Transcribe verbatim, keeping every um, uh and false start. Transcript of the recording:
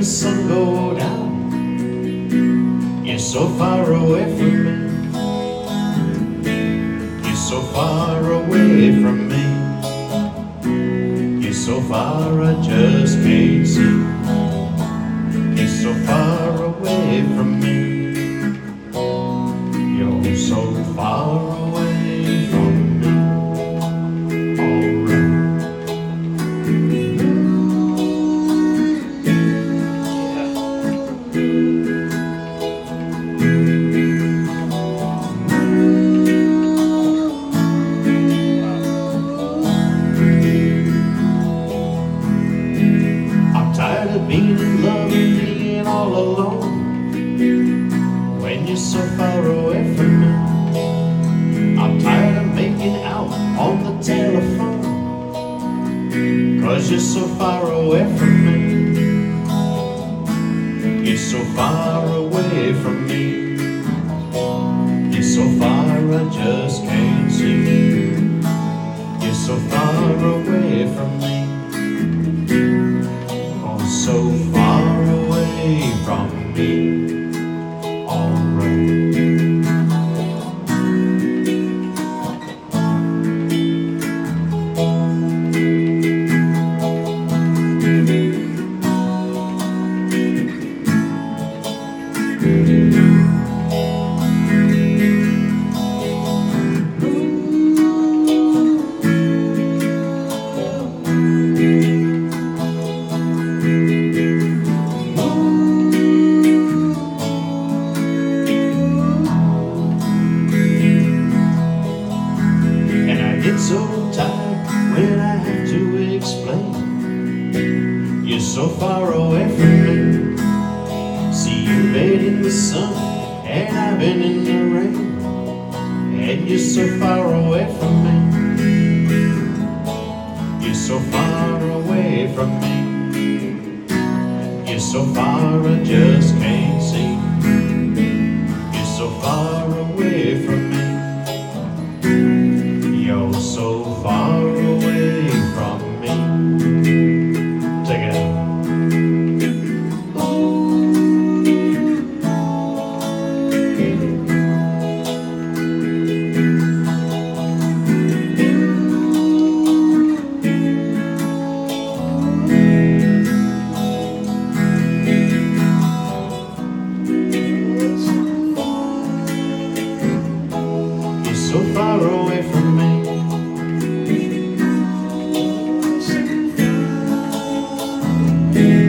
sun go down, you're so far away from me. You're so far away from me. You're so far I just can't see. You're so far away from me. You're so far away from me. Alright. I'm tired of being in love and being all alone when you're so far away from me. I'm tired of making out on the telephone, 'cause you're so far away from me. You're so far away from me. You're so far I just can't see. You're so far away from me. Oh, so far away from me. Alright. Get so tired when I have to explain. You're so far away from me. See you made in the sun and I've been in the rain, and you're so far away from me. You're so far away from me. You're so far I just can't see. You're so far away from me. You're so far away from me. Take it out. You're so far away from me. Thank you.